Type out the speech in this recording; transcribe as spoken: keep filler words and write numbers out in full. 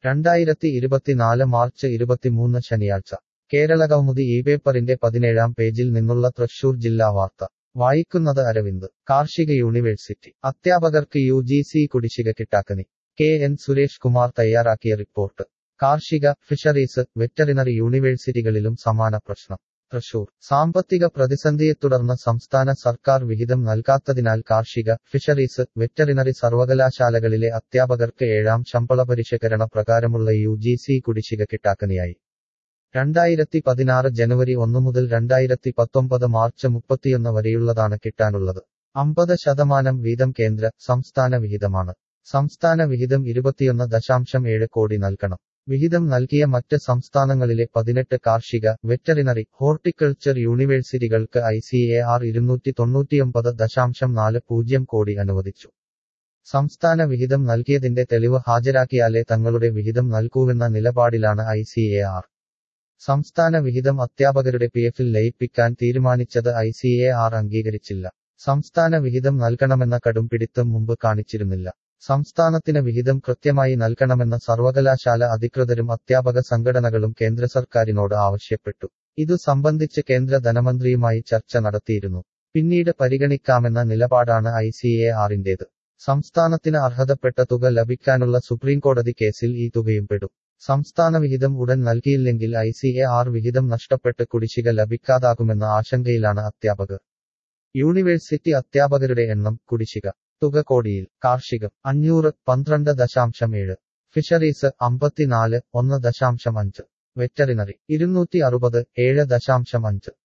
രണ്ടായിരത്തി ഇരുപത്തിനാല് മാർച്ച് ഇരുപത്തിമൂന്ന് ശനിയാഴ്ച കേരളകൗമുദി ഈ പേപ്പറിന്റെ പതിനേഴാം പേജിൽ നിന്നുള്ള തൃശൂർ ജില്ലാ വാർത്ത വായിക്കുന്നത് അരവിന്ദ്. കാർഷിക യൂണിവേഴ്സിറ്റി അധ്യാപകർക്ക് യു ജി സി കുടിശ്ശിക കിട്ടാക്കനി. കെ എൻ സുരേഷ് കുമാർ തയ്യാറാക്കിയ റിപ്പോർട്ട്. കാർഷിക, ഫിഷറീസ്, വെറ്ററിനറി യൂണിവേഴ്സിറ്റികളിലും സമാന പ്രശ്നം. തൃശൂർ സാമ്പത്തിക പ്രതിസന്ധിയെ തുടർന്ന് സംസ്ഥാന സർക്കാർ വിഹിതം നൽകാത്തതിനാൽ കാർഷിക, ഫിഷറീസ്, വെറ്ററിനറി സർവകലാശാലകളിലെ അധ്യാപകർക്ക് ഏഴാം ശമ്പള പരിഷ്കരണ പ്രകാരമുള്ള യു ജി സി കുടിശ്ശിക കിട്ടാക്കനിയായി. രണ്ടായിരത്തി പതിനാറ് ജനുവരി ഒന്ന് മുതൽ രണ്ടായിരത്തി പത്തൊമ്പത് മാർച്ച് മുപ്പത്തിയൊന്ന് വരെയുള്ളതാണ് കിട്ടാനുള്ളത്. അമ്പത് ശതമാനം വീതം കേന്ദ്ര, സംസ്ഥാന വിഹിതമാണ്. സംസ്ഥാന വിഹിതം ഇരുപത്തിയൊന്ന് ദശാംശം ഏഴ് കോടി നൽകണം. വിഹിതം നൽകിയ മറ്റ് സംസ്ഥാനങ്ങളിലെ പതിനെട്ട് കാർഷിക, വെറ്ററിനറി, ഹോർട്ടിക്കൾച്ചർ യൂണിവേഴ്സിറ്റികൾക്ക് ഐ സി എ ആർ ഇരുന്നൂറ്റി തൊണ്ണൂറ്റിയൊമ്പത് ദശാംശം നാല് പൂജ്യം കോടി അനുവദിച്ചു. സംസ്ഥാന വിഹിതം നൽകിയതിന്റെ തെളിവ് ഹാജരാക്കിയാലേ തങ്ങളുടെ വിഹിതം നൽകൂവെന്ന നിലപാടിലാണ് ഐ സി എ ആർ. സംസ്ഥാന വിഹിതം അധ്യാപകരുടെ പി എഫിൽ ലയിപ്പിക്കാൻ തീരുമാനിച്ചത് ഐ സി എ ആർ അംഗീകരിച്ചില്ല. സംസ്ഥാന വിഹിതം നൽകണമെന്ന കടുംപിടിത്തം മുമ്പ് കാണിച്ചിരുന്നില്ല. സംസ്ഥാനത്തിന് വിഹിതം കൃത്യമായി നൽകണമെന്ന് സർവകലാശാല അധികൃതരും അധ്യാപക സംഘടനകളും കേന്ദ്ര സർക്കാരിനോട് ആവശ്യപ്പെട്ടു. ഇതു സംബന്ധിച്ച് കേന്ദ്ര ധനമന്ത്രിയുമായി ചർച്ച നടത്തിയിരുന്നു. പിന്നീട് പരിഗണിക്കാമെന്ന നിലപാടാണ് ഐ സി എ ആറിന്റേത്. സംസ്ഥാനത്തിന് അർഹതപ്പെട്ട തുക ലഭിക്കാനുള്ള സുപ്രീംകോടതി കേസിൽ ഈ തുകയും പെടും. സംസ്ഥാന വിഹിതം ഉടൻ നൽകിയില്ലെങ്കിൽ ഐ സി എ ആർ വിഹിതം നഷ്ടപ്പെട്ട് കുടിശ്ശിക ലഭിക്കാതാകുമെന്ന ആശങ്കയിലാണ് അധ്യാപകർ. യൂണിവേഴ്സിറ്റി അധ്യാപകരുടെ എണ്ണം, കുടിശ്ശിക തുക കോടിയിൽ. കാർഷികം അഞ്ഞൂറ് പന്ത്രണ്ട് ദശാംശം ഏഴ്, ഫിഷറീസ് അമ്പത്തിനാല് ഒന്ന് ദശാംശം അഞ്ച്, വെറ്ററിനറി ഇരുന്നൂറ്റി അറുപത് ഏഴ് ദശാംശം അഞ്ച്,